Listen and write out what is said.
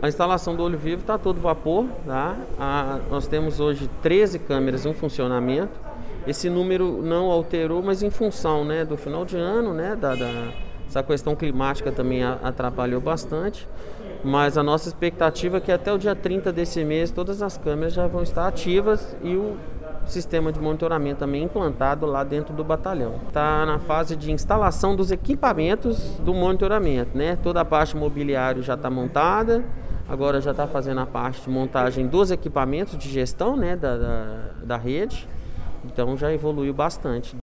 A instalação do olho vivo está a todo vapor, tá? Nós temos hoje 13 câmeras em funcionamento. Esse número não alterou, mas em função, né, do final de ano, né, essa questão climática também atrapalhou bastante. Mas a nossa expectativa é que até o dia 30 desse mês todas as câmeras já vão estar ativas e o sistema de monitoramento também implantado lá dentro do batalhão. Está na fase de instalação dos equipamentos do monitoramento, né? Toda a parte mobiliário já está montada, agora já está fazendo a parte de montagem dos equipamentos de gestão, né, da rede, então já evoluiu bastante.